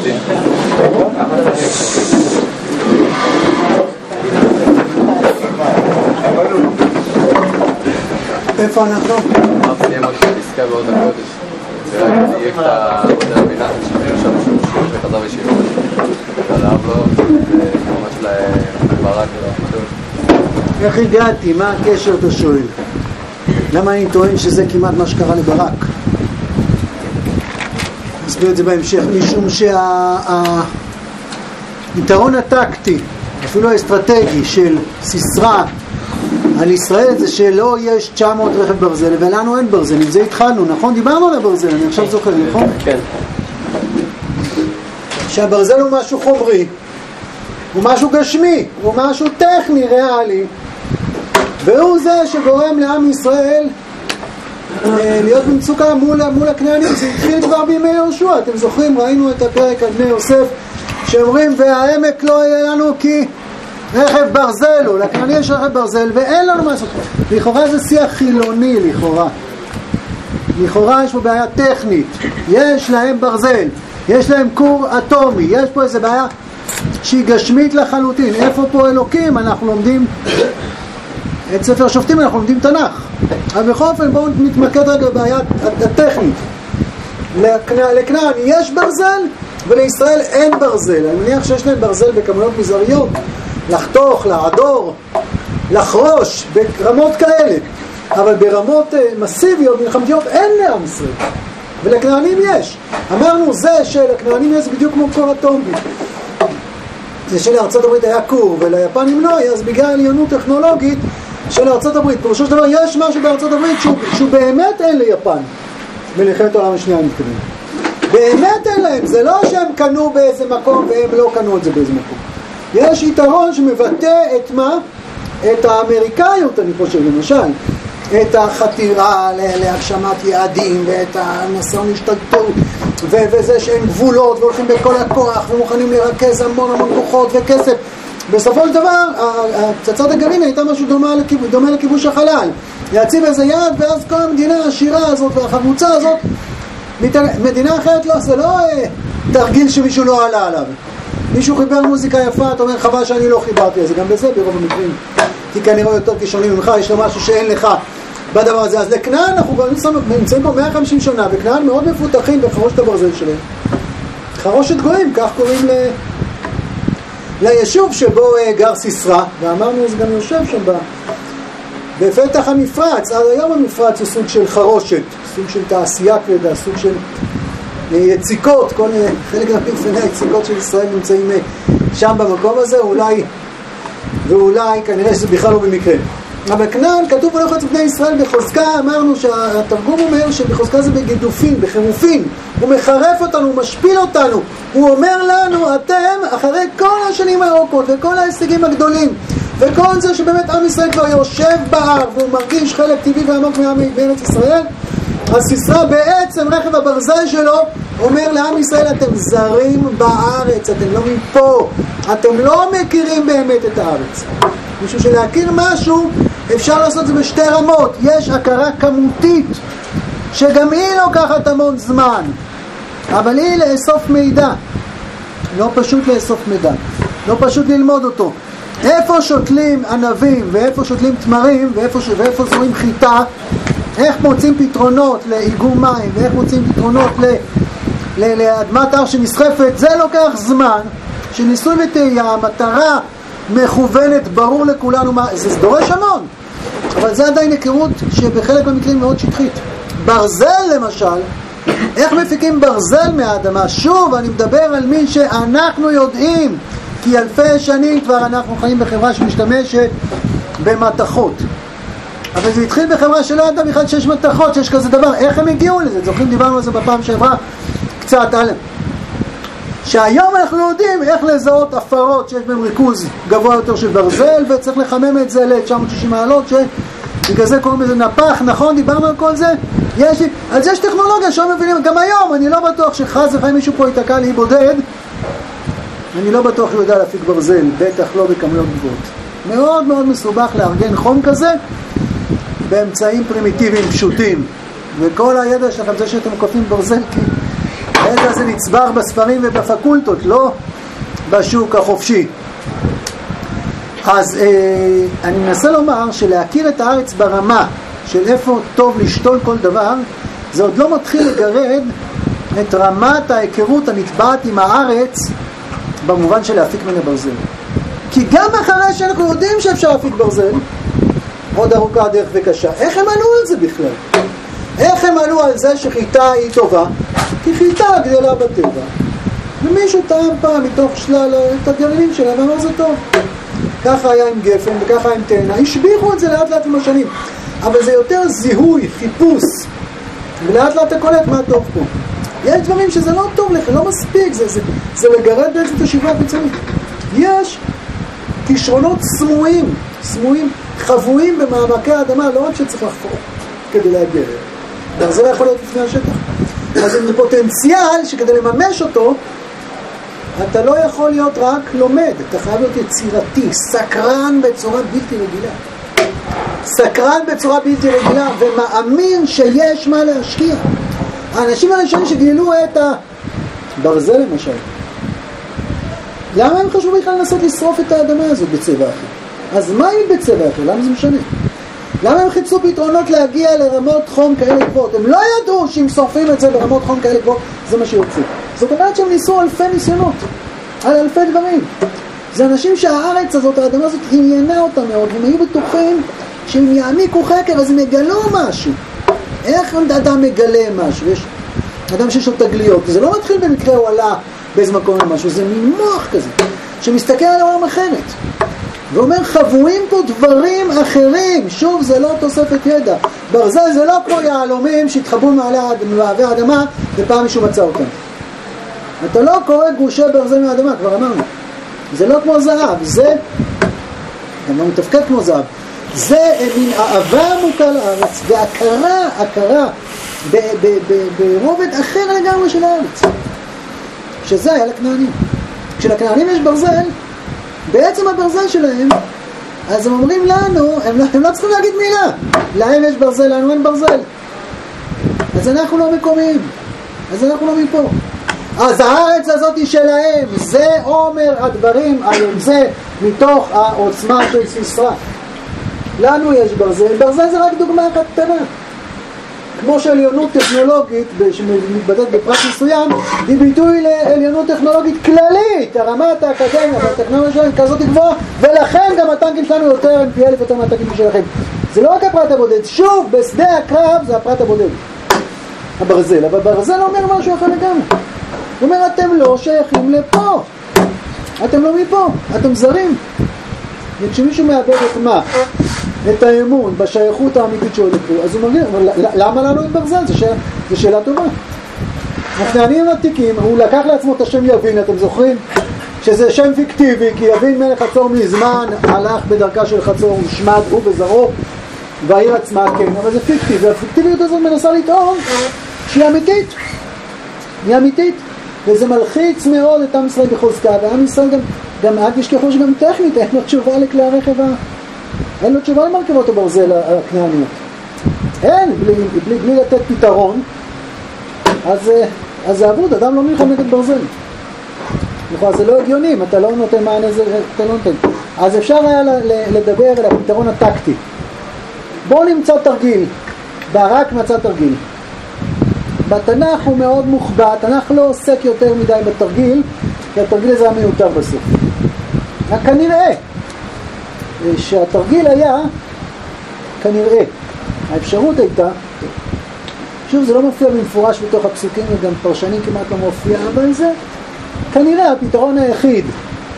איפה אנחנו? אמרתי סיים עוד פסקה בעוד הקודש. זה רק דייק את העבודה הבינה ששמיר שם שהוא שחזר ישיבות ועליו לו וממש לברק איך הגעתי? מה הקשר אתה שואל? למה אני טוען שזה כמעט מה שקרה לברק? נסביר את זה בהמשך. משום שהיתרון הטקטי אפילו האסטרטגי של סיסרא על ישראל זה שלא יש 900 רכב ברזל ולנו אין ברזל. עם זה התחלנו, נכון? דיברנו על הברזל, אני עכשיו זוכר, נכון? כן. שהברזל הוא משהו חומרי, הוא משהו גשמי, הוא משהו טכני, ריאלי, והוא זה שגורם לעם ישראל להיות במצוקה מול הכנענים. זה התחיל כבר בימי יהושע, אתם זוכרים? ראינו את הפרק על בני יוסף שאומרים והעמק לא יהיה לנו כי רכב ברזל הוא, לכנעני יש רכב ברזל ואין לנו מה לעשות. לכאורה זה שיח חילוני, לכאורה יש פה בעיה טכנית, יש להם ברזל, יש להם כור אטומי, יש פה איזה בעיה שהיא גשמית לחלוטין. איפה פה אלוקים? אנחנו לומדים את ספר שופטים, אנחנו לומדים תנ"ך. אבל בכל אופן בואו נתמקד רגע בבעיה הטכנית. לכנען יש ברזל ולישראל אין ברזל. אני מניח שיש להם ברזל בכמויות מזעריות, לחתוך, לעדור, לחרוש, ברמות כאלה, אבל ברמות מסיביות, מלחמתיות, אין לעם ישראל. ולכנענים יש. אמרנו זה שלכנענים יש בדיוק כמו כור אטומי. זה שלארצות הברית היה כור וליפנים לא, אז בגלל עליונות טכנולוגית של ארצות הברית. פירושו של דבר יש משהו בארצות הברית שהוא באמת אין ליפן. מלחמת העולם השנייה אני מתכוון. באמת אין להם. זה לא שהם קנו באיזה מקום והם לא קנו את זה באיזה מקום. יש יתרון שמבטא את מה? את האמריקאיות, אני חושב, למשל. את החתירה להגשמת יעדים ואת הנסון השתלטות וזה שאין גבולות והולכים בכל הכוח ומוכנים לרכז המון כוחות וכסף. בסופו של דבר פצצת הגרעין הייתה משהו דומה לכיבוש החלל, להציב איזה יעד ואז כל המדינה העשירה הזאת והחבוצה הזאת, מדינה אחרת לא, זה לא תרגיל שמישהו לא עלה עליו. מישהו חיבר מוזיקה יפה, אתה אומר חבל שאני לא חיברתי, אז גם בזה ברוב המקרים כי כנראה יותר כישרוני ממך, יש לו משהו שאין לך בדבר הזה. אז לכנען אנחנו נמצאים פה 150 שנה, וכנען מאוד מפותחים בחרושת הברזל שלהם, חרושת גויים, כך קוראים ליישוב שבו גר סיסרא, ואמרנו זה גם יושב שם בפתח המפרץ. עד היום המפרץ הוא סוג של חרושת, סוג של תעשייה כבדה, סוג של יציקות, חלק מהפרפני היציקות של ישראל נמצאים שם במקום הזה, ואולי כנראה שזה בכלל לא במקרה. אבל כנען כתוב הולך אצל בני ישראל בחוזקה. אמרנו שהתרגום אומר שבחוזקה זה בגידופין, בחירופין. הוא מחרף אותנו, הוא משפיל אותנו, הוא אומר לנו אתם אחרי כל השנים הארוכות וכל ההישגים הגדולים וכל זה שבאמת עם ישראל כבר יושב בהר והוא מרגיש חלק טבעי ועמוק מארץ ישראל, אז סיסרא בעצם רכב הברזל שלו אומר לעם ישראל אתם זרים בארץ, אתם לא מפה, אתם לא מכירים באמת את הארץ. משום שלהכיר משהו אפשר לעשות את זה בשתי רמות. יש הכרה כמותית שגם היא לוקחת המון זמן, אבל היא לאסוף מידע, לא פשוט לאסוף מידע, לא פשוט ללמוד אותו. איפה שותלים ענבים ואיפה שותלים תמרים ואיפה זורים חיטה, איך מוצאים פתרונות לאיגום מים ואיך מוצאים פתרונות לאדמת הר שנסחפת, זה לוקח זמן. שניסוי וטעייה, המטרה מכוונת, ברור לכולנו מה, זה דורש המון, אבל זה עדיין היכרות שבחלק מהמקרים מאוד שטחית. ברזל למשל, איך מפיקים ברזל מהאדמה? שוב, אני מדבר על מי שאנחנו יודעים, כי אלפי שנים כבר אנחנו חיים בחברה שמשתמשת במתכות, אבל זה התחיל בחברה שלא ידע בכלל שיש מתכות, שיש כזה דבר. איך הם הגיעו לזה? זוכרים, דיברנו על זה בפעם שעברה קצת על שהיום אנחנו יודעים איך לזהות הפרות שיש בהם ריכוז גבוה יותר של ברזל, וצריך לחמם את זה ל-960 מעלות, שבגלל זה קוראים לזה נפח, נכון? דיברנו על כל זה. אז יש טכנולוגיה שלא מבינים, גם היום אני לא בטוח שחז וחיים מישהו פה ייתקע לי בודד, אני לא בטוח שהוא יודע להפיק ברזל, בטח לא בכמויות גבוהות. מאוד מאוד מסובך לארגן חום כזה באמצעים פרימיטיביים פשוטים, וכל הידע שלכם זה שאתם מקופים ברזל כי הידע הזה נצבר בספרים ובפקולטות, לא בשוק החופשי. אז אני מנסה לומר שלהכיר את הארץ ברמה של איפה טוב לשתול כל דבר, זה עוד לא מתחיל לגרד את רמת ההיכרות הנטבעת עם הארץ במובן של להפיק מן הברזל. כי גם אחרי שאנחנו יודעים שאפשר להפיק ברזל, עוד ארוכה הדרך וקשה, איך הם עלו על זה בכלל? איך הם עלו על זה שחיטה היא טובה? כי חיטה גדלה בטבע, ומישהו טעם פעם מתוך שלל את הגרעינים שלה ואמר זה טוב. ככה היה עם גפן וככה עם תאנה, השביחו את זה לאט לאט עם השנים, אבל זה יותר זיהוי, חיפוש, ולאט לאט אתה קולט מה טוב פה. יש דברים שזה לא טוב לך, לא מספיק, זה לגרד בעצם את השבעה החיצונית. יש כישרונות סמויים, חבויים במעמקי האדמה, לא רק שצריך לחפור כדי להגיע. זה לא יכול להיות לפני השטח. אז זה פוטנציאל שכדי לממש אותו, אתה לא יכול להיות רק לומד, אתה חייב להיות יצירתי, סקרן בצורה בלתי רגילה. סקרן בצורה בלתי רגילה, ומאמין שיש מה להשקיע. האנשים הראשונים שגילו את הברזל למשל, למה הם חשבו בכלל לנסות לשרוף את האדמה הזאת בצבע אחר? אז מה היא בצבע אחר? למה זה משנה? למה הם חיפשו פתרונות להגיע לרמות חום כאלה גבוהות? הם לא ידעו שאם שורפים את זה ברמות חום כאלה גבוהות, זה מה שיוצא. זאת אומרת שהם ניסו אלפי ניסיונות, על אלפי דברים. זה אנשים שהארץ הזאת, האדמה הזאת, עניינה אותם מאוד, הם היו בטוחים שאם יעמיקו חקר, אז הם יגלו משהו. איך אדם מגלה משהו? יש אדם שיש לו תגליות, זה לא מתחיל במקרה הוא עלה באיזה מקום למשהו, זה מין מוח כזה, שמסתכל על העולם אחרת. ואומר, חבויים פה דברים אחרים. שוב, זה לא תוספת ידע. ברזל זה לא כמו יהלומים שהתחבאו מעלי האדמה ופעם מישהו מצא אותם. אתה לא קורא גושי ברזל מהאדמה, כבר אמרנו. זה לא כמו זהב, זה גם לא מתפקד כמו זהב. זה מין אהבה עמוקה לארץ והכרה ברובד אחר לגמרי של הארץ, שזה היה לכנענים. כשלכנענים יש ברזל, בעצם הברזל שלהם, אז הם אומרים לנו, הם לא צריכים להגיד מילה, להם יש ברזל, לנו אין ברזל, אז אנחנו לא מקומיים, אז אנחנו לא מפה. אז הארץ הזאת היא שלהם, זה אומר הדברים על זה מתוך העוצמה של סיסרא. לנו יש ברזל, ברזל זה רק דוגמה אחת קטנה. כמו שעליונות טכנולוגית שמתבטאת בפרט מסוים, היא ביטוי לעליונות טכנולוגית כללית. הרמת האקדמיה והטכנולוגיה שלהם כזאת גבוהה, ולכן גם הטנקים שלנו יותר הם פי אלף יותר מהטנקים שלכם. זה לא רק הפרט הבודד, שוב, בשדה הקרב זה הפרט הבודד, הברזל. אבל ברזל אומר משהו אחר לגמרי. הוא אומר, אתם לא שייכים לפה, אתם לא מפה, אתם זרים. וכשמישהו מאבד את מה? את האמון בשייכות האמיתית שלו לפה, אז הוא מרגיש, למה לנו את ברזל? זו שאלה טובה. הכנענים עתיקים, הוא לקח לעצמו את השם יבין, אתם זוכרים? שזה שם פיקטיבי, כי יבין מלך חצור מזמן הלך בדרכה של חצור, שמד הוא וזרעו, והעיר עצמה כן, אבל זה פיקטיבי, והפיקטיביות הזאת מנסה לטעון שהיא אמיתית. היא אמיתית, וזה מלחיץ מאוד את עם ישראל בחוזקה, ועם ישראל גם עד ישכחו שגם טכנית, אין לו תשובה לכלי הרכב, אין לו תשובה למרכבות הברזל הכנעניות. אין, בלי לתת פתרון, אז זה עבוד, אדם לא נלחם נגד ברזל. זה לא הגיוני, אם אתה לא נותן מענה, אתה לא נותן. אז אפשר היה לדבר על הפתרון הטקטי. בואו נמצא תרגיל, ברק מצא תרגיל. בתנ"ך הוא מאוד מוחבא, התנ"ך לא עוסק יותר מדי בתרגיל, כי התרגיל הזה היה מיותר בסוף. כנראה שהתרגיל היה, כנראה, האפשרות הייתה, שוב זה לא מופיע במפורש בתוך הפסוקים וגם פרשנים כמעט לא מופיע, אבל זה כנראה הפתרון היחיד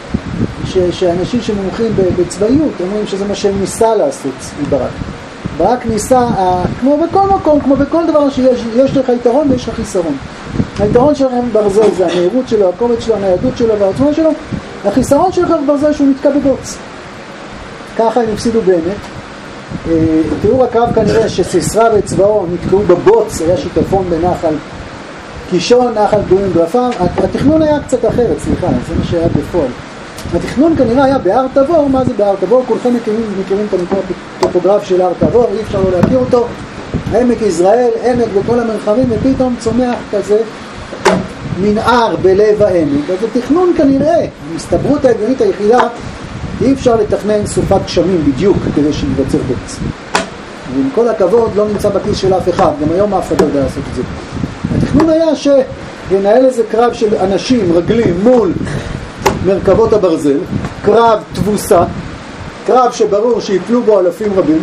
שאנשים שמומחים בצבאיות אומרים שזה מה שהם ניסה לעשות ברק. ברק ניסה, כמו בכל מקום, כמו בכל דבר שיש לך יתרון ויש לך חיסרון. היתרון שלך ברזל זה המהירות שלו, הכובד שלו, הניידות שלו והעוצמה שלו. החיסרון שלך ברזל שהוא נתקע בבוץ. ככה הם הפסידו באמת. תיאור הקרב כנראה שסיסרא וצבאו נתקעו בבוץ, היה שיטפון בנחל קישון, נחל גדולים גרפם. התכנון היה קצת אחרת, סליחה, זה מה שהיה בפועל. התכנון כנראה היה בהר תבור. מה זה בהר תבור? כולכם מכירים את המקום הטופוגרף של הר תבור, אי אפשר לא להכיר אותו. עמק ישראל, עמק בכל המרחבים, ופתאום צומח כזה מנער בלב העמק, אז התכנון כנראה, המסתברות ההגיונית היחידה, אי אפשר לתכנן סופת גשמים בדיוק כדי שיווצר בוץ. ועם כל הכבוד לא נמצא בכיס של אף אחד, גם היום אף אחד לא יודע לעשות את זה. התכנון היה שינהל איזה קרב של אנשים רגלים מול מרכבות הברזל, קרב תבוסה, קרב שברור שיפלו בו אלפים רבים,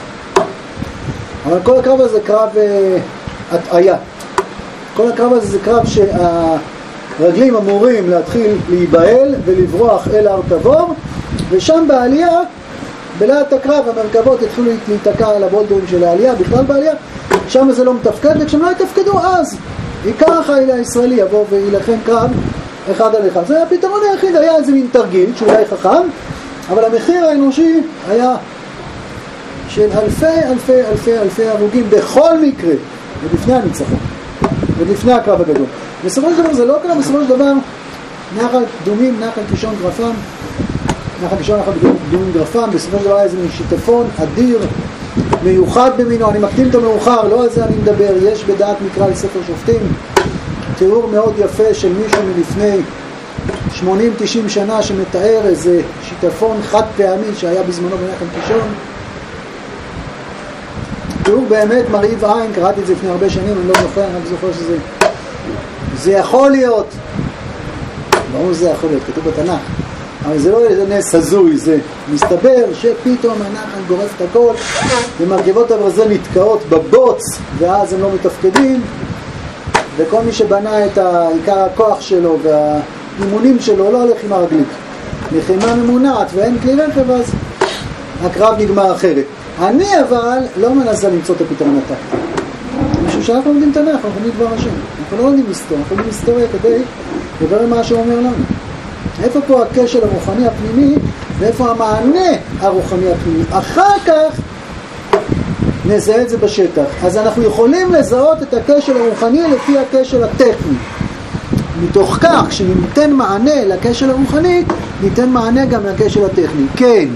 אבל כל הקרב הזה קרב הטעיה. כל הקרב הזה זה קרב שהרגלים אמורים להתחיל להיבהל ולברוח אל הר תבור, ושם בעלייה, בלעת הקרב, המרכבות יתחילו להתקע על הבולדרים של העלייה, בכלל בעלייה, שם זה לא מתפקד, וכשהם לא יתפקדו אז, עיקר החיל הישראלי יבוא וילחם קרב אחד על אחד. זה הפתרון היחיד, היה איזה מין תרגיל שאולי חכם, אבל המחיר האנושי היה של אלפי הרוגים בכל מקרה, ולפני הניצחון, ולפני הקרב הגדול. בסופו של דבר זה לא קרה, בסופו של דבר נחל קדומים, נחל קישון גרפם, נחל קישון, נחל קדומים גרפם, בסופו של דבר היה איזה שיטפון אדיר, מיוחד במינו. אני מקדים את המאוחר, לא על זה אני מדבר. יש בדעת מקרא לספר שופטים תיאור מאוד יפה של מישהו מלפני 80-90 שנה שמתאר איזה שיטפון חד פעמי שהיה בזמנו בנחל קישון. תיאור באמת מרהיב עין, קראתי את זה לפני הרבה שנים, אני לא זוכר, אני רק זוכר זה יכול להיות, ברור שזה יכול להיות, כתוב בתנ"ך, אבל זה לא איזה נס הזוי, זה מסתבר שפתאום הנחל גורף את הכל ומרכבות הברזל נתקעות בבוץ ואז הם לא מתפקדים, וכל מי שבנה את עיקר הכוח שלו והאימונים שלו לא הולך עם הרגלית, לחימה ממונעת ואין כלי רכב, אז הקרב נגמר אחרת. אני אבל לא מנסה למצוא את הפתרון הטקטי. משום שאנחנו לומדים תנ"ך, אנחנו לומדים דבר השם. אנחנו לא לומדים היסטוריה, אנחנו לומדים היסטוריה כדי לדבר מה שהוא אומר לנו. איפה פה הקשר הרוחני הפנימי, ואיפה המענה הרוחני הפנימי. אחר כך נזהה את זה בשטח. אז אנחנו יכולים לזהות את הקשר הרוחני לפי הקשר הטכני. מתוך כך, כשניתן מענה לקשר הרוחני, ניתן מענה גם לקשר הטכני. כן.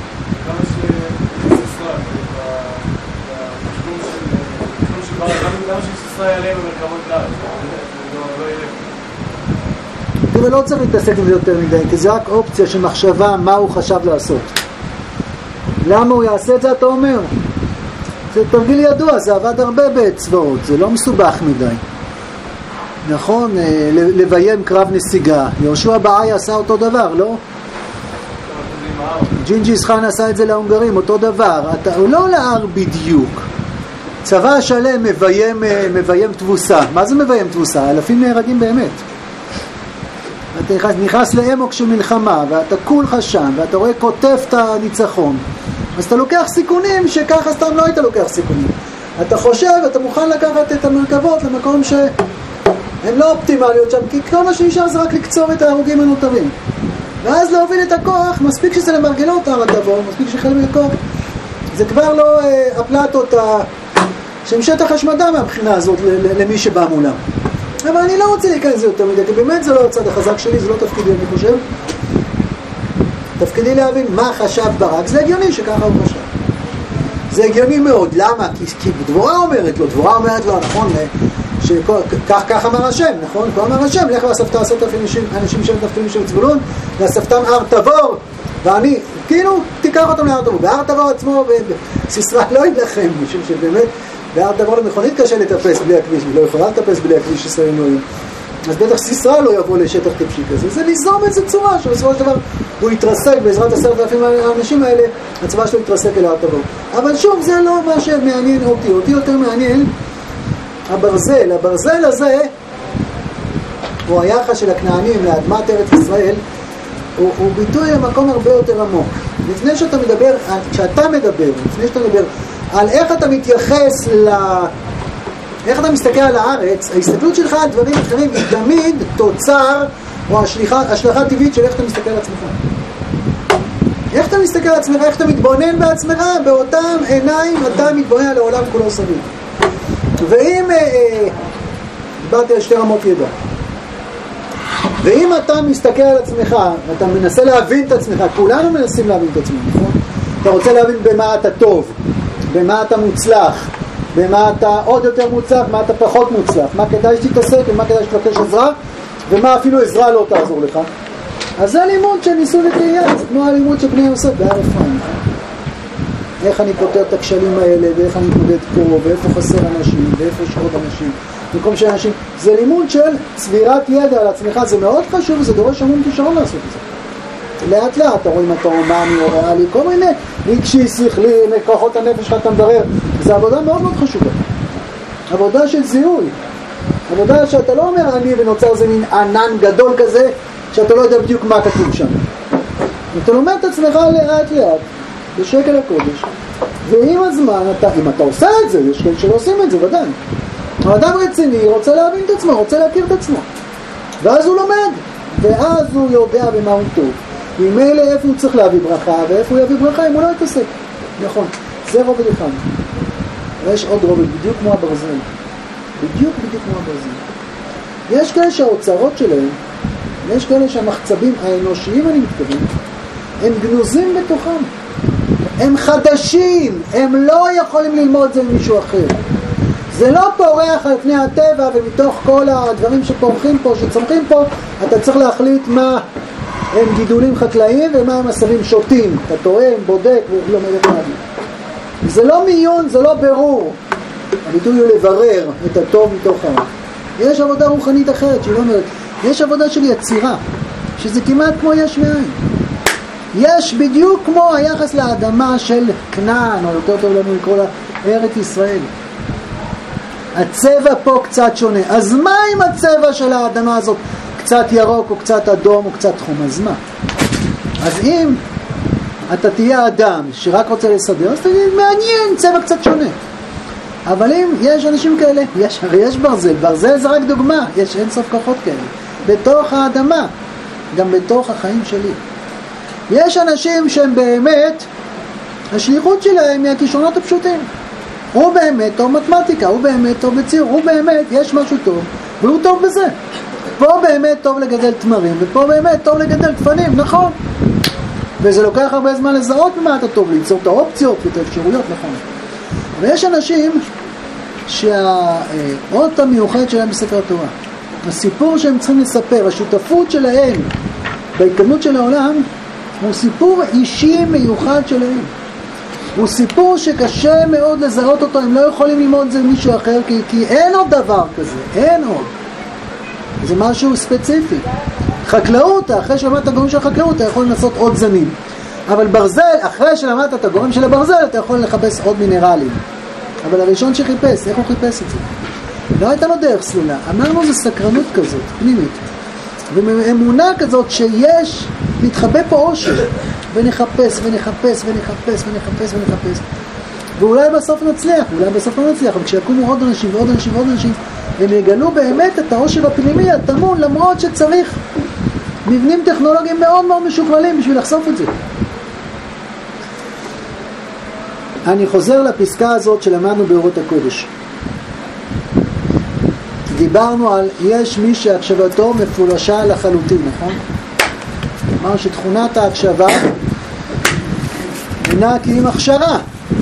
לא צריך להתעסק עם זה יותר מדי, כי זה רק אופציה של מחשבה מה הוא חשב לעשות. למה הוא יעשה את זה, אתה אומר? זה תרגיל ידוע, זה עבד הרבה בצבאות, זה לא מסובך מדי. נכון, לביים קרב נסיגה, יהושע בעי עשה אותו דבר, לא? ג'ינג'יס חאן עשה את זה להונגרים, אותו דבר. הוא לא להר בדיוק. צבא שלם מביים תבוסה. מה זה מביים תבוסה? אלפים נהרגים באמת. אתה נכנס לאמוק של מלחמה, ואתה כולך שם, ואתה רואה כותב את הניצחון. אז אתה לוקח סיכונים שככה סתם לא היית לוקח סיכונים. אתה חושב, אתה מוכן לקחת את המרכבות למקום שהן לא אופטימליות שם, כי כל מה שנשאר זה רק לקצור את ההרוגים הנותרים. ואז להוביל את הכוח, מספיק שזה למרגלות הר התבור, מספיק שחלק מהכוח. זה כבר לא הפלטות שהן שטח השמדה מהבחינה הזאת למי שבא מולם. אבל אני לא רוצה להיכנס זה יותר מדי, כי באמת זה לא הצד החזק שלי, זה לא תפקידי, אני חושב. תפקידי להבין מה חשב ברק, זה הגיוני שככה הוא חשב. זה הגיוני מאוד, למה? כי דבורה אומרת לו, נכון, כך אמר השם, נכון? כה אמר השם, לך ואספת 10,000 אנשים של נפתולים של צבולון, ואספתם הר תבור, ואני, כאילו, תיקח אותם להר תבור. והר תבור עצמו, סיסרא לא ילחם, משום שבאמת, והר תבור למכונית קשה לטפס בלי הכביש, ולא יכולה לטפס בלי הכביש ישראלים לא יהיו. אז בטח סיסרא לא יבוא לשטח טיפשי כזה. זה ליזום איזה צורה, שבסופו של דבר הוא יתרסק בעזרת 10,000 האנשים האלה, הצבא שלו יתרסק אל הר תבור. אבל שוב, זה לא מה שמעניין אותי. אותי יותר מעניין הברזל הזה, הוא היחס של הכנענים לאדמת ארץ ישראל, הוא ביטוי למקום הרבה יותר עמוק. לפני שאתה מדבר, לפני שאתה מדבר על איך אתה מתייחס איך אתה מסתכל על הארץ, ההסתכלות שלך על דברים אחרים היא תמיד תוצר או השלכה טבעית של איך אתה מסתכל על עצמך. איך אתה מסתכל על עצמך, איך אתה מתבונן בעצמך, באותם עיניים אתה מתבונן על העולם כולו סביב. ואם דיברתי על שתי רמות ידע, ואם אתה מסתכל על עצמך ואתה מנסה להבין את עצמך, כולנו מנסים להבין את עצמך, נכון? אתה רוצה להבין במה אתה טוב, במה אתה מוצלח, במה אתה עוד יותר מוצלח, מה אתה פחות מוצלח, מה כדאי שתתעסק ומה כדאי שתבקש עזרה, ומה אפילו עזרה לא תעזור לך. אז זה לימוד של ניסוי וטעייה, זה כמו הלימוד של בני יוסף בהר אפרים. איך אני פותר את הכשלים האלה, ואיך אני מתמודד פה, ואיפה חסר אנשים, ואיפה יש עוד אנשים, במקום שאנשים, זה לימוד של צבירת ידע על עצמך, זה מאוד חשוב, וזה דורש המון כישרון לעשות את זה. לאט לאט, אתה רואה אם אתה אומני או ריאלי, כל מיני רגשי, שכלי, כוחות הנפש שאתה מדרר, זה עבודה מאוד מאוד חשובה. עבודה של זיהוי. עבודה שאתה לא אומר אני ונוצר איזה מין ענן גדול כזה, שאתה לא יודע בדיוק מה כתוב שם. אתה לומד את עצמך לאט לאט, בשקל הקודש. ועם הזמן, אם אתה עושה את זה, יש כאלה שלא עושים את זה, ודאי. האדם רציני רוצה להבין את עצמו, רוצה להכיר את עצמו. ואז הוא לומד, ואז הוא יודע במה הוא טוב. ומילא איפה הוא צריך להביא ברכה, ואיפה הוא יביא ברכה אם הוא לא יתעסק. נכון, זה רובד אחד. ויש עוד רובד, בדיוק כמו הברזל. בדיוק כמו הברזל. יש כאלה שהאוצרות שלהם, יש כאלה שהמחצבים האנושיים, אני מתכוון, הם גנוזים בתוכם. הם חדשים, הם לא יכולים ללמוד זה ממישהו אחר. זה לא פורח על פני הטבע, ומתוך כל הדברים שפורחים פה, שצומחים פה, אתה צריך להחליט מה הם גידולים חקלאיים ומה הם עשבים שוטים. אתה טועם, בודק ולומד את מה. זה לא מיון, זה לא ברור. הביטוי הוא לברר את הטוב מתוך הרע. יש עבודה רוחנית אחרת שהיא לא אומרת, יש עבודה של יצירה, שזה כמעט כמו יש מאין. יש בדיוק כמו היחס לאדמה של כנען, או יותר טוב לנו לקרוא לה ארץ ישראל. הצבע פה קצת שונה. אז מה עם הצבע של האדמה הזאת? קצת ירוק או קצת אדום או קצת חום, אז מה? אז אם אתה תהיה אדם שרק רוצה לסדר, אז תגיד, מעניין, צבע קצת שונה. אבל אם יש אנשים כאלה, יש ברזל, ברזל זה רק דוגמה, יש אין סוף כוחות כאלה. בתוך האדמה, גם בתוך החיים שלי. יש אנשים שהם באמת, השליחות שלהם היא הכישרונות הפשוטים. הוא באמת טוב מתמטיקה, הוא באמת טוב בציור, הוא באמת, יש משהו טוב, והוא טוב בזה. פה באמת טוב לגדל תמרים, ופה באמת טוב לגדל כפנים, נכון. וזה לוקח הרבה זמן לזהות במה אתה טוב, ליצור את האופציות ואת האפשרויות, נכון. ויש אנשים שהאות המיוחד שלהם בספר התורה, הסיפור שהם צריכים לספר, השותפות שלהם בהתקדמות של העולם, הוא סיפור אישי מיוחד שלהם. הוא סיפור שקשה מאוד לזהות אותו, הם לא יכולים ללמוד זה מישהו אחר, כי אין עוד דבר כזה, אין עוד. זה משהו ספציפי. חקלאות, אחרי שלמדת את הגורם של החקלאות, אתה יכול לנסות עוד זנים. אבל ברזל, אחרי שלמדת את הגורם של הברזל, אתה יכול לחפש עוד מינרלים. אבל הראשון שחיפש, איך הוא חיפש את זה? לא הייתה לו דרך סלולה. אמרנו זה סקרנות כזאת, פנימית. ואמונה כזאת שיש, מתחבא פה אושר. ונחפש, ונחפש, ונחפש, ונחפש, ונחפש. ואולי בסוף נצליח, אולי בסוף לא נצליח. אבל כשיקומו עוד אנשים ועוד אנשים ועוד אנשים, הם יגלו באמת את האושר הפנימי, התמון, למרות שצריך מבנים טכנולוגיים מאוד מאוד משוכללים בשביל לחשוף את זה. אני חוזר לפסקה הזאת שלמדנו באורות הקודש. דיברנו על יש מי שהקשבתו מפולשה לחלוטין, נכון? אמרנו שתכונת ההקשבה אינה כי עם הכשרה,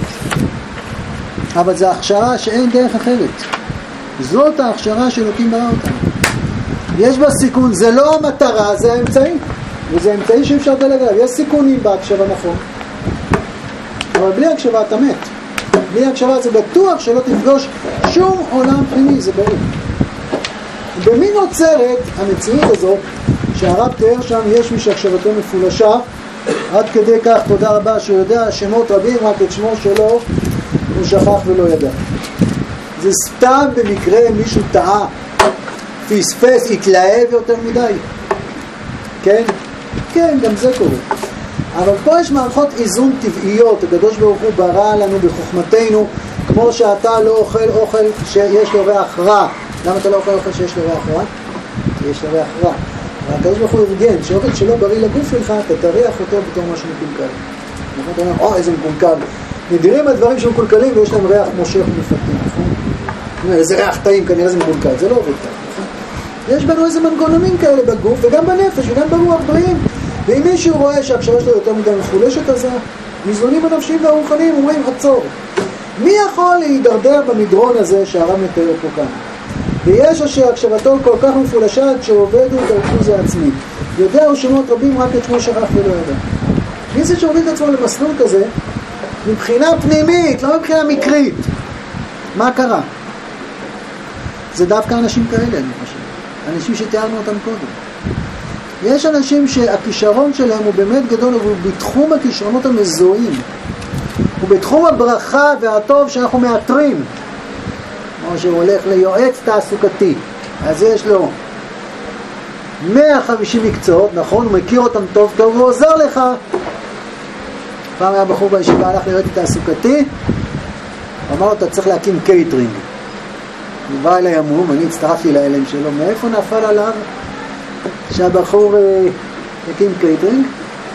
אבל זו הכשרה שאין דרך אחרת. זאת ההכשרה שאלוקים ברא אותנו. יש בה סיכון, זה לא המטרה, זה האמצעי, וזה האמצעי שאפשר לדלג עליו. יש סיכונים בהקשבה, נכון, אבל בלי הקשבה אתה מת. בלי הקשבה זה בטוח שלא תפגוש שום עולם פנימי, זה ברור. במי נוצרת המציאות הזאת שהרב תיאר שם, יש מי שהקשבתו מפולשה עד כדי כך, תודה רבה, שהוא יודע שמות רבים, רק את שמו שלו הוא שכח ולא ידע. זה סתם במקרה מישהו טעה, פספס, התלהב יותר מדי. כן? כן, גם זה קורה. אבל פה יש מערכות איזון טבעיות. הקדוש ברוך הוא ברא לנו בחוכמתנו, כמו שאתה לא אוכל אוכל שיש לו ריח רע. למה אתה לא אוכל אוכל שיש לו ריח רע? כי יש לו ריח רע. והקדוש ברוך הוא ארגן, שאוכל שלא בריא לגוף שלך, אתה תריח אותו בתור משהו מקולקל. נכון? אתה אומר, איזה מקולקל. נדירים הדברים שמקולקלים ויש להם ריח מושך ומפתים, נכון? איזה ריח טעים, כנראה זה מקולקל, זה לא עובד כך, נכון? יש בנו איזה מנגנונים כאלה בגוף, וגם בנפש, וגם ברוח בריאים. ואם מישהו רואה שהקשבה שלו יותר מדי מחולשת, אז המזרונים הנפשיים והרוחניים אומרים, עצור. מי יכול להידרדר במדרון הזה שהרב מתאר פה כאן? ויש אשר הקשבתו כל כך מפולשת שעובדו את הריכוז העצמי. יודע ושמות רבים רק את שמו שכח ולא ידע. מי זה שהוביל את עצמו למסלול כזה? מבחינה פנימית, לא מבחינה מקרית. מה קרה? זה דווקא אנשים כאלה, אני חושב. אנשים שתיארנו אותם קודם. יש אנשים שהכישרון שלהם הוא באמת גדול, אבל בתחום הכישרונות המזוהים. הוא בתחום הברכה והטוב שאנחנו מאתרים. כמו שהוא הולך ליועץ תעסוקתי. אז יש לו 150 מקצועות, נכון? הוא מכיר אותם טוב טוב, הוא עוזר לך. פעם היה בחור בישיבה, הלך ליועץ תעסוקתי, אמר לו, אתה צריך להקים קייטרינג. הוא בא אליי המום, אני הצטרפתי להלם שלו, מאיפה נפל עליו שהבחור הקים קייטרינג?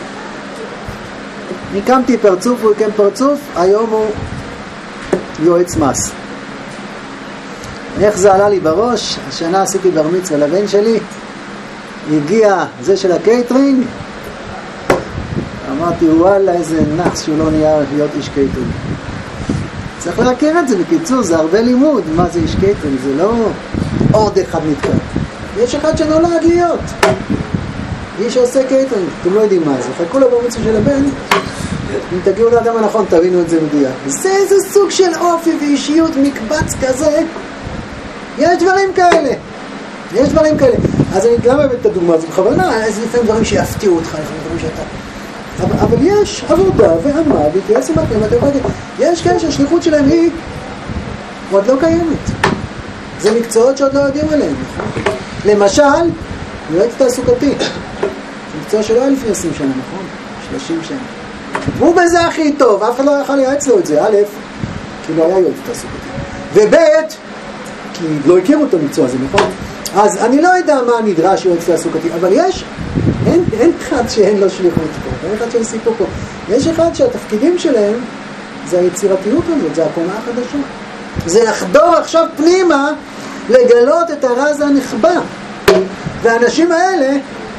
הקמתי פרצוף, הוא הקם פרצוף, היום הוא יועץ מס. איך זה עלה לי בראש? השנה עשיתי בר מצווה לבן שלי, הגיע זה של הקייטרינג, אמרתי, וואלה, איזה נחס שהוא לא נהיה להיות איש קייטרינג. צריך להכיר את זה, בקיצור, זה הרבה לימוד. מה זה איש קייטרינג? זה לא עוד אחד נתקע. יש אחד שנולד להיות. איש שעושה קייטרינג, אתם לא יודעים מה זה. חכו לבר מצווה של הבן, אם תגיעו לאדם הנכון, תבינו את זה מדויק. זה איזה סוג של אופי ואישיות, מקבץ כזה. יש דברים כאלה. יש דברים כאלה. אז אני למה הבאת את הדוגמה הזאת? בכוונה, איזה לפעמים דברים שיפתיעו אותך, לפעמים דברים שאתה... אבל יש עבודה ועמה והתייעץ עם מתמטיקה. יש כאלה שהשליחות שלהם היא עוד לא קיימת. זה מקצועות שעוד לא יודעים עליהם. למשל, יועץ תעסוקתי. מקצוע שלא היה לפני 20 שנה, נכון? 30 שנה. הוא בזה הכי טוב, אף אחד לא יכול לייעץ לו את זה. א', כי לא היה יועץ תעסוקתי. וב', כי לא הכירו את המקצוע הזה, נכון? אז אני לא יודע מה נדרש יועץ תעסוקתי, אבל יש, אין אחד שאין לו שליחות פה, אין אחד שאין סיפור פה. יש אחד שהתפקידים שלהם זה היצירתיות הזאת, זה הקומה החדשה. זה לחדור עכשיו פנימה, לגלות את הרז הנחבא. והאנשים האלה,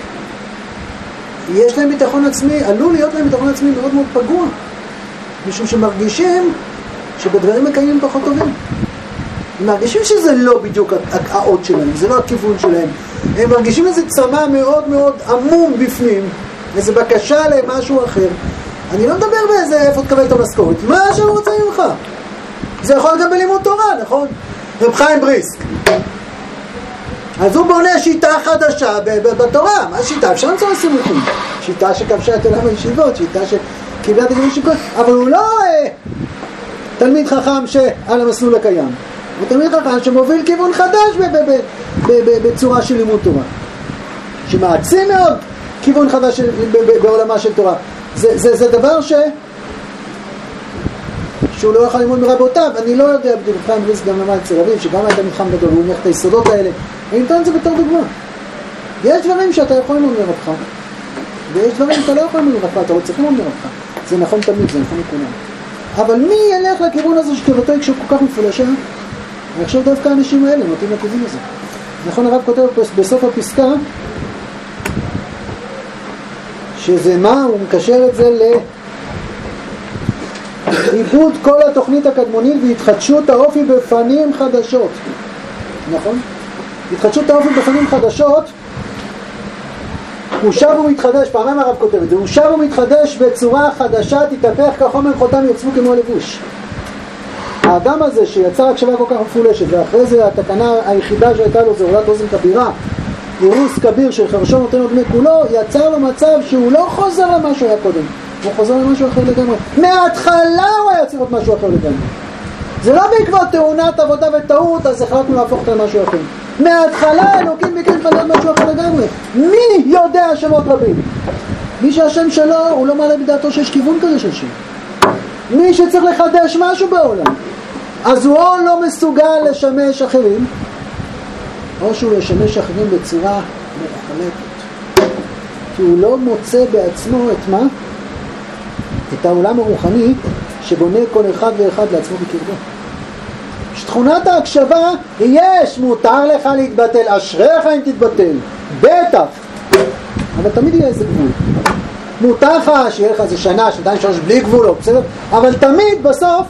יש להם ביטחון עצמי, עלול להיות להם ביטחון עצמי מאוד מאוד פגוע. משום שמרגישים שבדברים מקיימים פחות טובים. הם מרגישים שזה לא בדיוק האות שלהם, זה לא הכיוון שלהם. הם מרגישים איזה צמא מאוד מאוד עמום בפנים, איזה בקשה למשהו אחר. אני לא מדבר באיזה איפה תקבל את המשכורת, מה שאני רוצה ממך. זה יכול גם בלימוד תורה, נכון? רב חיים בריסק. אז הוא בונה שיטה חדשה בתורה. מה שיטה? אפשר למצוא סימוכים. שיטה שכבשה את עולם הישיבות, שיטה שקיבלה את הגמול שיקות, אבל הוא לא תלמיד חכם שעל המסלול הקיים. הוא תלמיד חכם שמוביל כיוון חדש בצורה של לימוד תורה. שמעצים מאוד כיוון חדש בעולמה של תורה. זה דבר שהוא לא יכול ללמוד מרבותיו. אני לא יודע, בדיוק חיים בריסק גם למד אצל רבים, שגם הייתה מתחם גדול, הוא הניח את היסודות האלה. אני נותן את זה בתור דוגמה. יש דברים שאתה יכול ללמוד מרבך, ויש דברים שאתה לא יכול ללמוד מרבך, אתה לא צריך ללמוד מרבך. זה נכון תמיד, זה נכון לכולם. אבל מי ילך לכיוון הזה שקרבתו יקשור כל כך מפולשה? אני חושב דווקא האנשים האלה נותנים לכיוון הזה. נכון, הרב כותב בסוף הפסקה, שזה מה? הוא מקשר את זה לאיבוד כל התוכנית הקדמונית והתחדשות האופי בפנים חדשות. נכון? התחדשות האופי בפנים חדשות, הוא שב ומתחדש, פעמיים הרב כותב את זה, הוא שב ומתחדש בצורה חדשה, תתהפך כחומר חותם יוצבו כמו לבוש. האדם הזה שיצר הקשבה כל כך מפולשת, ואחרי זה התקנה היחידה שהייתה לו זה עולת אוזן כבירה, אירוס כביר של חרשו נותן לו דמי כולו, יצר לו מצב שהוא לא חוזר למה שהוא היה קודם, הוא חוזר למשהו אחר לגמרי. מההתחלה הוא היה צריך להיות משהו אחר לגמרי. זה לא בעקבות תאונת עבודה וטעות, אז החלטנו להפוך אותה למשהו אחר. מההתחלה אלוקים ביקש להיות משהו אחר לגמרי. מי יודע שמות רבים? מי שהשם שלו, הוא לא מעלה בדעתו שיש כיוון כזה של שם. מי שצריך לחדש משהו בעולם, אז הוא או לא מסוגל לשמש אחרים, או שהוא ישמש אחרים בצורה מוחלטת. כי הוא לא מוצא בעצמו את מה? את העולם הרוחני שבונה כל אחד ואחד לעצמו בקרבו. שתכונת ההקשבה, יש, מותר לך להתבטל, אשריך אם תתבטל, בטח, אבל תמיד יהיה איזה גבול. מותר לך שיהיה לך איזה שנה, שנתיים, שלוש, בלי גבולות, בסדר? אבל תמיד בסוף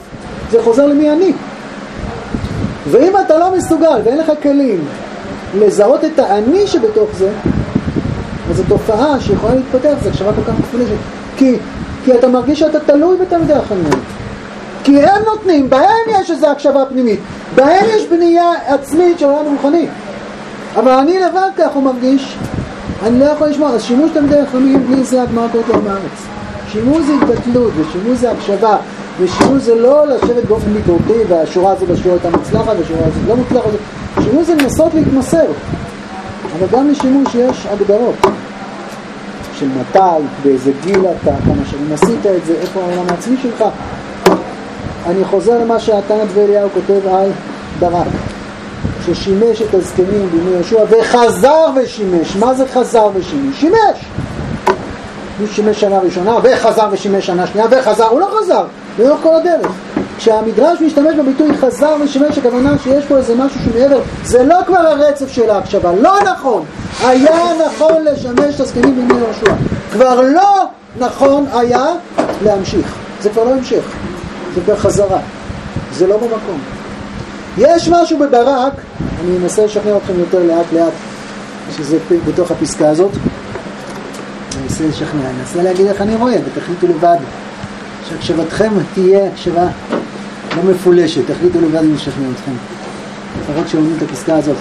זה חוזר למי אני. ואם אתה לא מסוגל ואין לך כלים לזהות את האני שבתוך זה, אז זו תופעה שיכולה להתפתח, זה הקשבה כל כך מפולשת. כי אתה מרגיש שאתה תלוי בתלמידי החכמים. כי הם נותנים, בהם יש איזו הקשבה פנימית, בהם יש בנייה עצמית של עולם רוחני. אבל אני לבד כך הוא מרגיש, אני לא יכול לשמוע. אז שימוש תלמידי החכמים בלי זה הגמרא קוראת לו בארץ. שימוש זה התבטלות, ושימוש זה הקשבה, ושימוש זה לא לשבת באופן ביקורתי, והשורה הזו בשורה הייתה מוצלחת, והשורה הזו לא מוצלחת. שימוש זה לנסות להתמסר. אבל גם לשימוש יש הגדרות. של מתי, באיזה גיל אתה, כמה שנים עשית את זה, איפה העולם העצמי שלך. אני חוזר למה שהתנא ואליהו כותב על ברק, ששימש את הזקנים בימי יהושע וחזר ושימש. מה זה חזר ושימש? שימש! הוא שימש שנה ראשונה וחזר ושימש שנה שנייה וחזר, הוא לא חזר, לאורך כל הדרך. כשהמדרש משתמש בביטוי חזר ושימש, הכוונה שיש פה איזה משהו שמעבר, זה לא כבר הרצף של ההקשבה, לא נכון. היה נכון לשמש את הזקנים בימי יהושע, כבר לא נכון היה להמשיך, זה כבר לא המשך, זה כבר חזרה, זה לא במקום. יש משהו בברק, אני אנסה לשכנע אתכם יותר לאט לאט, שזה בתוך הפסקה הזאת, אני אנסה לשכנע, אני אנסה להגיד איך אני רואה, ותחליטו לבד, שהקשבתכם תהיה הקשבה לא מפולשת, תחליטו לבד אם לשכנע אתכם, לפחות שאומרים את הפסקה הזאת.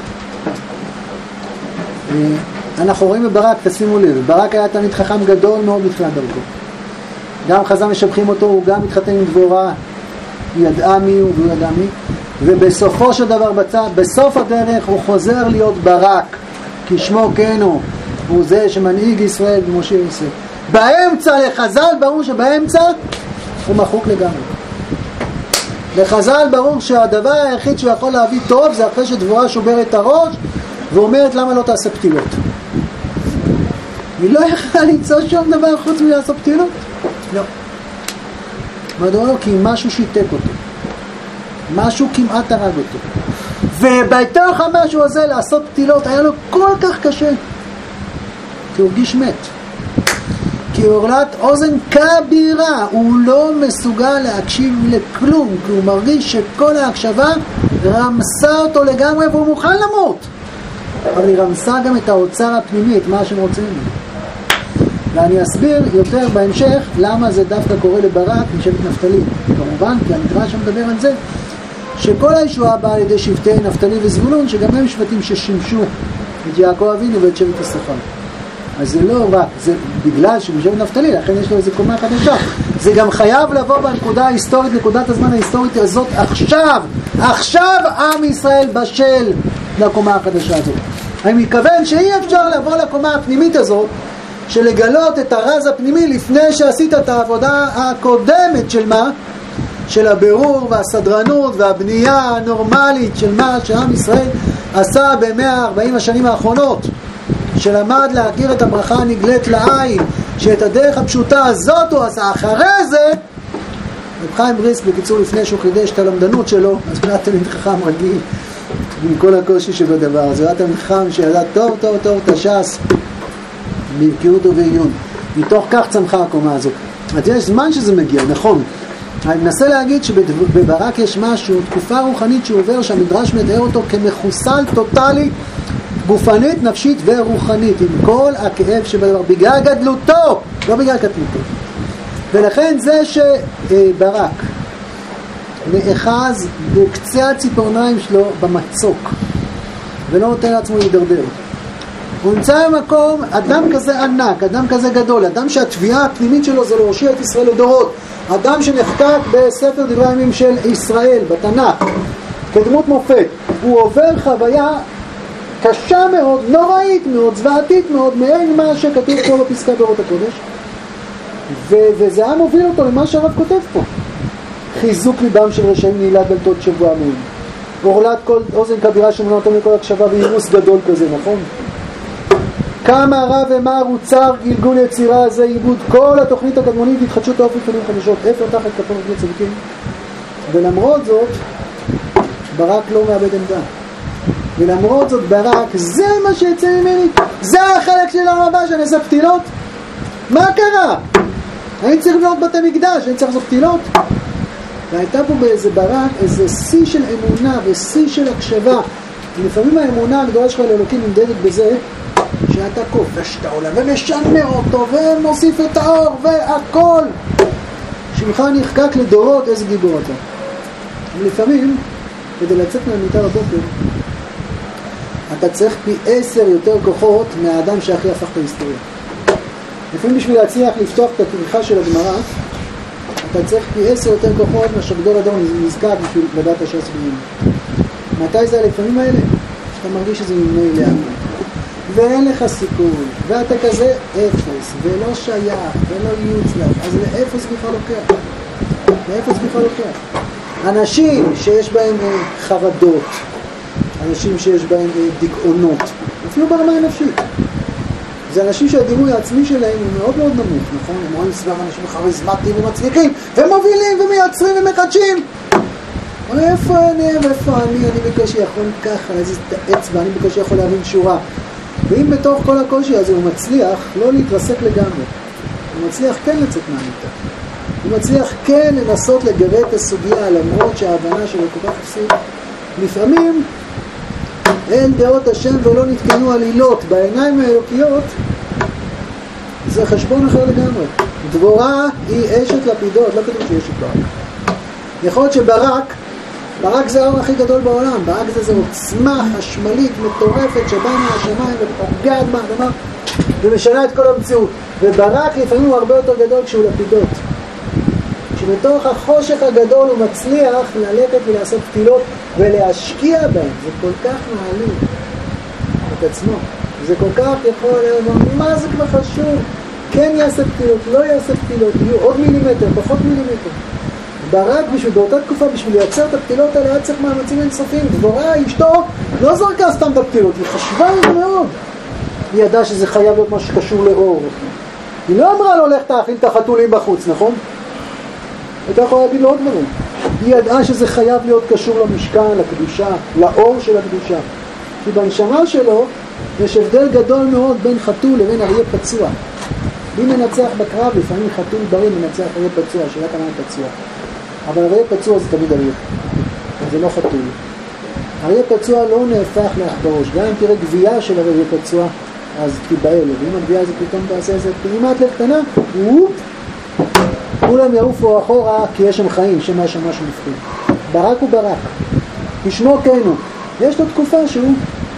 אנחנו רואים בברק, תשימו לב, ברק היה תלמיד חכם גדול מאוד בתחילת דרכו. גם חז"ל משבחים אותו, הוא גם התחתן עם דבורה, היא ידעה מי הוא והוא ידע מי, ובסופו של דבר בסוף הדרך הוא חוזר להיות ברק, כי שמו כן הוא זה שמנהיג ישראל ומשה ישראל. באמצע לחז"ל ברור שבאמצע הוא מחוק לגמרי. לחז"ל ברור שהדבר היחיד שהוא יכול להביא טוב זה אחרי שדבורה שוברת את הראש ואומרת למה לא תעשה פתילות. היא לא יכולה למצוא שום דבר חוץ מלעשות פתילות? לא. מדוע לא? כי משהו שיתק אותו, משהו כמעט הרג אותו, ובתוך המשהו הזה לעשות פתילות היה לו כל כך קשה, כי הוא הרגיש מת, כי הוא עורלת אוזן כבירה, הוא לא מסוגל להקשיב לכלום, כי הוא מרגיש שכל ההקשבה רמסה אותו לגמרי והוא מוכן למות, אבל היא רמסה גם את האוצר הפנימי, את מה שהם רוצים. ואני אסביר יותר בהמשך למה זה דווקא קורה לברק משבט נפתלי. כמובן, כי המדרש מדבר על זה שכל הישועה באה על ידי שבטי נפתלי וזבולון, שגם הם שבטים ששימשו את יעקב אבינו ואת שבט יששכר. אז זה לא רק, זה בגלל שבשבט נפתלי, לכן יש לו איזו קומה חדשה. זה גם חייב לבוא בנקודה ההיסטורית, נקודת הזמן ההיסטורית הזאת עכשיו עם ישראל בשל לקומה החדשה הזאת. אני מתכוון שאי אפשר לבוא לקומה הפנימית הזאת, של לגלות את הרז הפנימי לפני שעשית את העבודה הקודמת של מה? של הבירור והסדרנות והבנייה הנורמלית של מה שעם ישראל עשה ב-140 השנים האחרונות, שלמד להכיר את הברכה הנגלית לעין, שאת הדרך הפשוטה הזאת הוא עשה. אחרי זה רב חיים בריסק, בקיצור, לפני שהוא חידש את הלמדנות שלו, אז הוא היה תלמיד חכם רגיל עם כל הקושי שבדבר, אז הוא היה תלמיד חכם שידע טוב טוב טוב את הש"ס בבקיאות ובעיון. מתוך כך צמחה הקומה הזאת. אז יש זמן שזה מגיע, נכון. אני מנסה להגיד שבברק יש משהו, תקופה רוחנית שהוא עובר, שהמדרש מתאר אותו כמחוסל טוטלי, גופנית, נפשית ורוחנית, עם כל הכאב שבדבר, בגלל גדלותו, לא בגלל קטנותו. ולכן זה שברק נאחז בקצה הציפורניים שלו במצוק, ולא נותן לעצמו להידרדר. הוא נמצא במקום, אדם כזה ענק, אדם כזה גדול, אדם שהתביעה הפנימית שלו זה להושיע את ישראל לדורות, אדם שנחקק בספר דברי הימים של ישראל, בתנ"ך, כדמות מופת, הוא עובר חוויה קשה מאוד, נוראית מאוד, זוועתית מאוד, מעין מה שכתוב פה בפסקה באורות הקודש, וזה היה מוביל אותו למה שהרב כותב פה. חיזוק ליבם של רשעים נעילת דלתות שבוע מהם, עורלת כל אוזן כבירה שמונה אותם לכל הקשבה ואירוס גדול כזה, נכון? כמה רב ומר הוצר גלגול יצירה הזה, עיבוד כל התוכנית הקדמונית, התחדשות האופי פנים חדשות, אפר תחת כפות לצדיקים. ולמרות זאת ברק לא מאבד עמדה, ולמרות זאת ברק, זה מה שיצא ממני, זה החלק של העולם הבא, שאני אעשה פתילות. מה קרה? אני צריך לבנות בתי מקדש, אני צריך לעשות פתילות. והייתה פה באיזה ברק איזה שיא של אמונה ושיא של הקשבה. לפעמים האמונה הגדולה שלך לאלוקים נמדדת בזה שאתה כובש את העולם ומשנה אותו ומוסיף את האור והכל. שמך נחקק לדורות, איזה גיבור אתה. ולפעמים, כדי לצאת מהמיטה בבוקר, אתה צריך פי 10 יותר כוחות מהאדם שהכי הפך את ההיסטוריה. לפעמים בשביל להצליח לפתוח את הכריכה של הגמרא, אתה צריך פי 10 יותר כוחות מאשר גדול אדום נזקק בשביל לדעת הש"ס בימים. מתי זה לפעמים האלה? שאתה מרגיש שזה ממנו להכל. ואין לך סיכוי, ואתה כזה אפס, ולא שייך, ולא יוצלח, אז לאיפה זה בכלל לוקח? לאיפה זה בכלל לוקח? אנשים שיש בהם חרדות, אנשים שיש בהם דיכאונות, אפילו ברמה הנפשית. זה אנשים שהדימוי העצמי שלהם הוא מאוד מאוד נמוך, נכון? הם רואים סביב אנשים כריזמטיים ומצליחים, ומובילים ומייצרים ומקדשים. אבל איפה אני ואיפה אני בקושי יכול ככה, איזה אצבע, אני בקושי יכול להבין שורה. ואם בתוך כל הקושי הזה הוא מצליח לא להתרסק לגמרי, הוא מצליח כן לצאת מהמיטה, הוא מצליח כן לנסות לגרד את הסוגיה למרות שההבנה שלו כל כך אפסית. לפעמים אין דעות השם ולא נתקנו עלילות בעיניים האלוקיות, זה חשבון אחר לגמרי. דבורה היא אשת לפידות, לא כתוב שהיא אשת ברק. יכול להיות ברק זה האור הכי גדול בעולם. ברק זה עוצמה חשמלית מטורפת שבאה מהשמיים ופוגעת באדמה ומשנה את כל המציאות. וברק לפעמים הוא הרבה יותר גדול כשהוא לפידות. שבתוך החושך הגדול הוא מצליח ללכת ולעשות פתילות ולהשקיע בהם. זה כל כך מעלים את עצמו. זה כל כך יכול לומר, מה זה כבר חשוב? כן יעשה פתילות, לא יעשה פתילות, יהיו עוד מילימטר, פחות מילימטר. ברק באותה תקופה, בשביל לייצר את הפתילות האלה, היה צריך מאמצים אינסופיים. דבורה, אשתו, לא זרקה סתם את הפתילות, היא חשבה על זה מאוד. היא ידעה שזה חייב להיות משהו שקשור לאור. היא לא אמרה לו, לך תאכיל את החתולים בחוץ, נכון? אתה יכול להגיד לו עוד דברים. היא ידעה שזה חייב להיות קשור למשכן, לקדושה, לאור של הקדושה. כי בנשמה שלו יש הבדל גדול מאוד בין חתול לבין אריה פצוע. מי מנצח בקרב? לפעמים חתול בריא מנצח אריה פצוע, שאלה כמה פצוע. אבל אריה פצוע זה תמיד אריה. זה לא חתול. אריה פצוע לא נהפך לאחברוש. גם אם תראה גבייה של אריה פצוע, אז תיבהל. ואם הגבייה זה פתאום תעשה איזה פעימת לב קטנה, כולם יעופו אחורה כי יש שם חיים, שמה יש שם משהו מפחיד. ברק הוא ברק. כשמו כן הוא. יש לו תקופה שהוא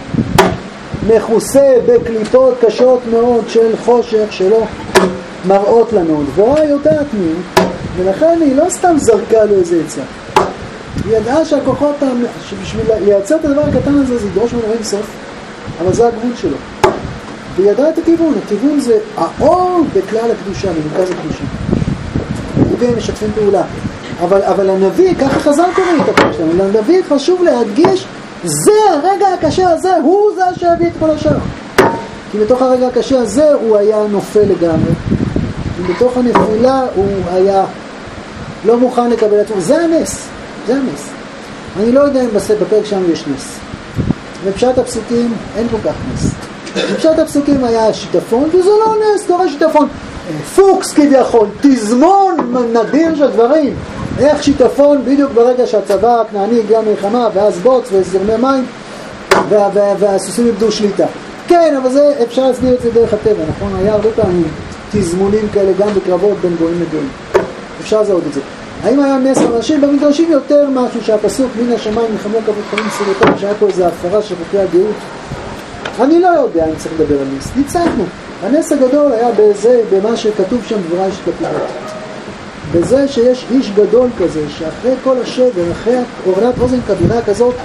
מכוסה בקליפות קשות מאוד של חושך שלא מראות לנו. דבורה יודעת מי, ולכן היא לא סתם זרקה לו איזה עצה. היא ידעה שהכוחות, שבשביל לייצר את הדבר הקטן הזה, זה ידרוש ממנו אין סוף, אבל זה הגבול שלו. והיא ידעה את הכיוון. הכיוון זה האור בכלל הקדושה, במרכז הקדושה. והם משתפים פעולה. אבל הנביא, ככה חז"ל קוראים את הפרק שלנו, לנביא חשוב להדגיש, זה הרגע הקשה הזה, הוא זה שהביא את כל השאר. כי בתוך הרגע הקשה הזה הוא היה נופל לגמרי. ובתוך הנפילה הוא היה לא מוכן לקבל את זה. זה הנס. זה הנס. אני לא יודע אם בפרק שלנו יש נס. בפשט הפסוקים אין כל כך נס. בפשט הפסוקים היה שיטפון, וזה לא נס, קורה שיטפון. פוקס כביכול, תזמון נדיר של דברים. איך שיטפון בדיוק ברגע שהצבא הכנעני הגיע מלחמה, ואז בוץ וזרמי מים, והסוסים איבדו שליטה. כן, אבל זה אפשר להסביר את זה דרך הטבע, נכון? היה הרבה פעמים תזמונים כאלה גם בקרבות בין גויים לגויים. אפשר לזהות את זה. האם היה נס אנשים? במדרשים יותר משהו שהפסוק מן השמיים מלחמו כבוד חיים סילותיו, שהיה פה איזו הפרה של חוקי הגאות. אני לא יודע אם צריך לדבר על נס. ניצחנו. הנס הגדול היה במה שכתוב שם דבורה אשת לפידות. בזה שיש איש גדול כזה, שאחרי כל השבר, אחרי הורדת אוזן כבירה כזאת,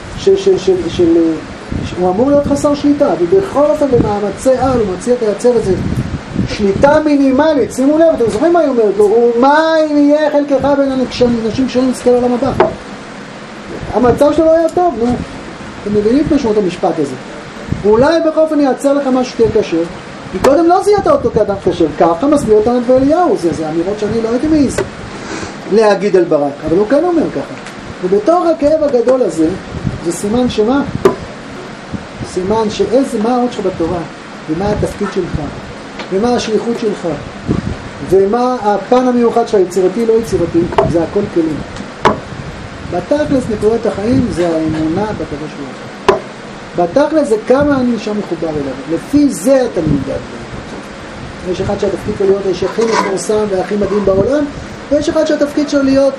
הוא אמור להיות חסר שליטה, ובכל אופן במאמצי על הוא מציע לייצר איזה שליטה מינימלית. שימו לב, אתם זוכרים מה היא אומרת לו? ומה אם יהיה חלקך בין אנשים שלא נזכה לעולם הבא? המצב שלו לא היה טוב, נו. אתם מבינים משמעות המשפט הזה. אולי בכל אופן ייצר לך משהו יותר קשה, כי קודם לא זיהת אותו כאדם קשה, ככה מסביר אותנו את ואליהו, זה אמירות שאני לא הייתי מעיז להגיד על ברק, אבל הוא כן אומר ככה. ובתוך הכאב הגדול הזה, זה סימן שמה? סימן מה העוד שלך בתורה, ומה התפקיד שלך, ומה השליחות שלך, ומה הפן המיוחד שלך, יצירתי לא יצירתי, זה הכל כלים. בתכלס נקודת החיים זה האמונה בקדוש ברוך הוא. בתכלס זה כמה אני שם מחובר אליו. לפי זה אתה נמדד. יש אחד שהתפקיד שלו להיות האיש הכי מפורסם והכי מדהים בעולם, ויש אחד שהתפקיד שלו להיות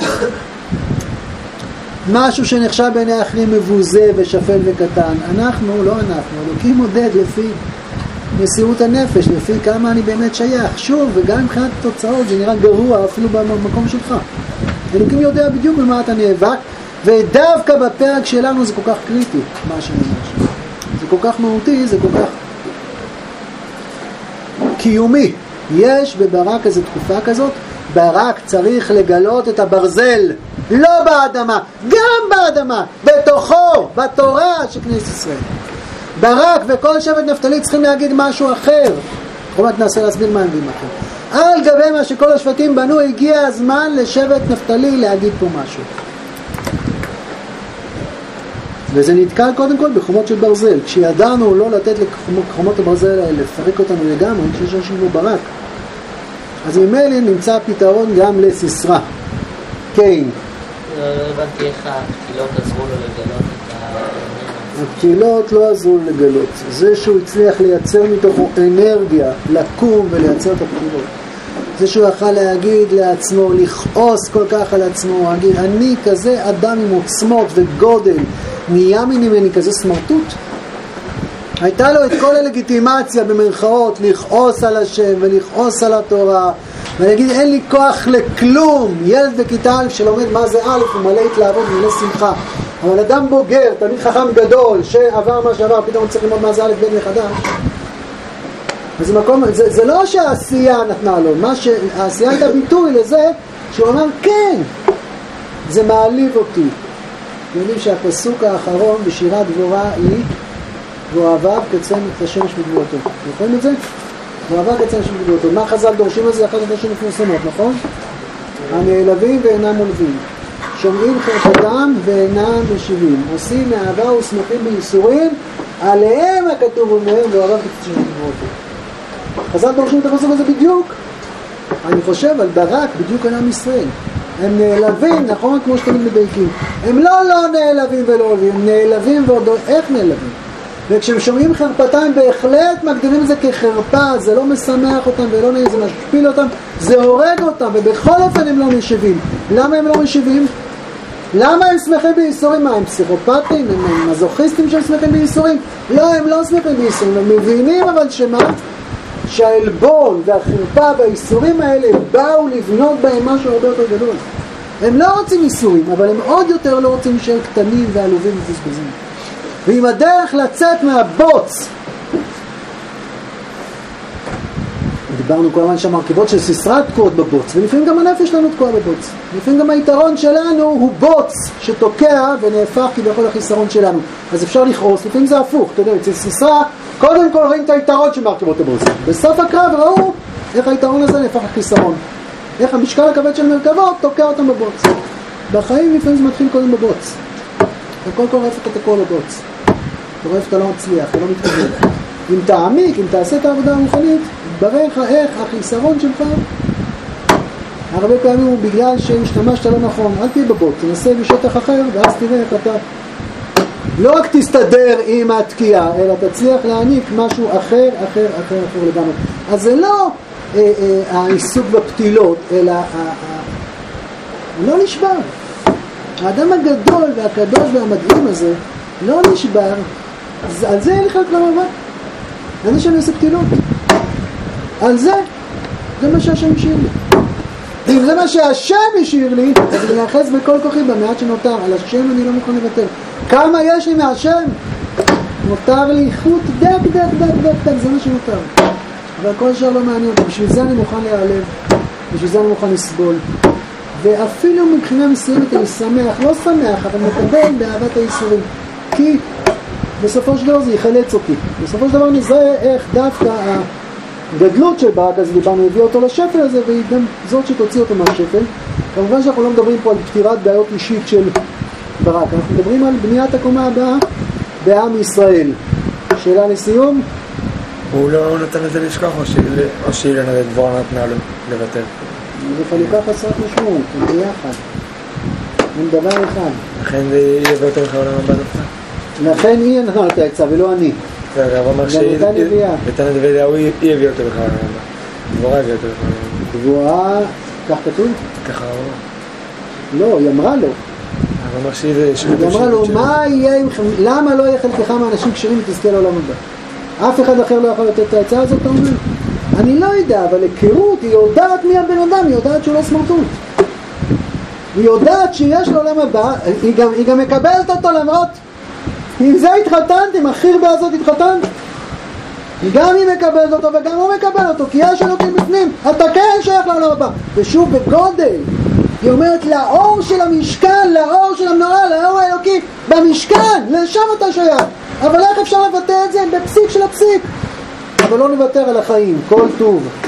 משהו שנחשב בעיני האחרים מבוזה ושפל וקטן. אנחנו, לא אנחנו, אלוקים מודד לפי מסירות הנפש, לפי כמה אני באמת שייך. שוב, וגם מבחינת תוצאות זה נראה גרוע אפילו במקום שלך. אלוקים יודע בדיוק במה אתה נאבק, ודווקא בפרק שלנו זה כל כך קריטי, מה שממש. זה כל כך מהותי, זה כל כך קיומי. יש בברק איזו תקופה כזאת, ברק צריך לגלות את הברזל, לא באדמה, גם באדמה, בתוכו, בתורה של כנסת ישראל. ברק וכל שבט נפתלי צריכים להגיד משהו אחר. כלומר, ננסה להסביר מה נגיד אחר. על גבי מה שכל השבטים בנו, הגיע הזמן לשבט נפתלי להגיד פה משהו. וזה נתקל קודם כל בחומות של ברזל. כשידענו לא לתת לחומות הברזל האלה, לפרק אותנו לגמרי, כשיש אנשים כמו ברק. אז ממילא נמצא פתרון גם לסיסרא. כן. לא הבנתי איך הפתילות עזרו לו לגלות את הפתילות לא עזרו לגלות. זה שהוא הצליח לייצר מתוכו אנרגיה, לקום ולייצר את הפתילות. זה שהוא יכל להגיד לעצמו, לכעוס כל כך על עצמו, להגיד, אני כזה אדם עם עוצמות וגודל, נהיה ממני כזה סמרטוט. הייתה לו את כל הלגיטימציה במרכאות, לכעוס על השם ולכעוס על התורה, ולהגיד, אין לי כוח לכלום. ילד בכיתה א' שלומד מה זה א', הוא מלא התלהבות ומלא שמחה. אבל אדם בוגר, תמיד חכם גדול, שעבר מה שעבר, פתאום הוא צריך ללמוד מה זה א' ב' מחדש. וזה מקום, זה לא שהעשייה נתנה לו, העשייה הייתה ביטוי לזה שהוא אמר, כן, זה מעליב אותי. יודעים שהפסוק האחרון בשירת דבורה היא, ואוהביו כצאן את השמש בגבורתו. זוכרים את זה? ואוהביו כצאן השמש בגבורתו. מה חז"ל דורשים על זה? אחת השנים מפורסמות, נכון? הנעלבים ואינם מולבים. שומעים חרפתם ואינם משיבים. עושים מאהבה ושמחים בייסורים, עליהם הכתוב אומר, ואוהביו כצאן השמש בגבורתו. חז"ל דורשים את הפסוק הזה בדיוק. אני חושב על ברק בדיוק על עם ישראל. הם נעלבים, נכון? כמו שתמיד מדייקים. הם לא נעלבים ולא אוהבים, הם נעלבים ועוד איך נעלבים? וכשהם שומעים חרפתיים בהחלט מגדירים את זה כחרפה, זה לא משמח אותם ולא נעים, זה משפיל אותם, זה הורג אותם, ובכל אופן הם לא נשבים. למה הם לא נשבים? למה הם שמחים בייסורים? מה, הם פסיכופטים? הם מזוכיסטים שהם שמחים בייסורים? לא, הם לא שמחים בייסורים, הם מבינים אבל שמה? שהעלבון והחרפה והייסורים האלה באו לבנות בהם משהו הרבה יותר גדול. הם לא רוצים ייסורים, אבל הם עוד יותר לא רוצים להישאר קטנים ועלובים ובזבזים. ועם הדרך לצאת מהבוץ, דיברנו כל הזמן שהמרכיבות של סיסרא תקועות בבוץ, ולפעמים גם הנפש שלנו תקועה בבוץ. לפעמים גם היתרון שלנו הוא בוץ שתוקע ונהפך כביכול החיסרון שלנו. אז אפשר לכעוס, לפעמים זה הפוך. אתה יודע, אצל סיסרא קודם כל רואים את היתרון של מרכיבות הבוץ. בסוף הקרב ראו איך היתרון הזה נהפך לחיסרון. איך המשקל הכבד של מרכבות תוקע אותם בבוץ. בחיים לפעמים זה מתחיל קודם בבוץ. וכל כל רפת אתה תקוע בבוץ. אתה רואה אתה לא מצליח, אתה לא מתקבל. אם תעמיק, אם תעשה את העבודה המוכנית, תברר לך איך החיסרון שלך הרבה פעמים הוא בגלל שהשתמשת לא נכון. אל תהיה בבוט, תנסה בשטח אחר ואז תראה איך אתה לא רק תסתדר עם התקיעה, אלא תצליח להעניק משהו אחר לגמרי. אז זה לא העיסוק בפתילות, אלא הוא לא נשבר. האדם הגדול והקדוש והמדהים הזה לא נשבר, על זה אין לך כבר מאבק. על זה שאני עושה פתילות. על זה מה שהשם השאיר לי. אם זה מה שהשם השאיר לי, אז אני אאחז בכל כוחי במעט שנותר. על השם אני לא מוכן לוותר. כמה יש לי מהשם? נותר לי חוט דק, זה מה שנותר. אבל כל שאר לא מעניין אותי. בשביל זה אני מוכן להיעלב. בשביל זה אני מוכן לסבול. ואפילו מבחינה מסוימת אני שמח, לא שמח, אבל מקבל באהבת הייסורים. כי בסופו של דבר זה יחלץ אותי. בסופו של דבר נזהה איך דווקא הגדלות של ברק, אז דיברנו, הביא אותו לשפל הזה, והיא גם זאת שתוציא אותו מהשפל. כמובן שאנחנו לא מדברים פה על פתירת בעיות אישית של ברק, אנחנו מדברים על בניית הקומה הבאה בעם ישראל. שאלה לסיום? הוא לא נתן את זה לשכוח, או שאילנה ודבורה נתנה לו לוותר? זה חלוקה חסרת משמעות, ביחד. הם דבר אחד. לכן זה יביא יותר לך עולם הבא נפלה. לכן היא נתנה את העצה ולא אני. הרב אמר שבתנת ואליהו היא יביא יותר לך עולם הבא. דבורה יביא יותר לך עולם הבא. דבורה, כך כתוב? ככה הוא אמר. לא, היא אמרה לו. הרב אמר שהיא זה... היא אמרה לו, למה לא יהיה חלקך מאנשים כשרים ותזכה לעולם הבא? אף אחד אחר לא יכול לתת את העצה הזאת, אתה אומר? אני לא יודע, אבל היכרות, היא יודעת מי הבן אדם, היא יודעת שהוא לא סמרטוט. היא יודעת שיש לעולם הבא, היא גם מקבלת אותו למרות, עם זה התחתנת, עם החירבה הזאת התחתנת. גם היא מקבלת אותו וגם הוא מקבל אותו, כי יש אלוקים בפנים, אתה כן שייך לעולם הבא. ושוב בגודל, היא אומרת לאור של המשכן, לאור של המנורה, לאור האלוקי, במשכן, לשם אתה שייך. אבל איך אפשר לבטא את זה? בפסיק של הפסיק. אבל לא נוותר על החיים, כל טוב.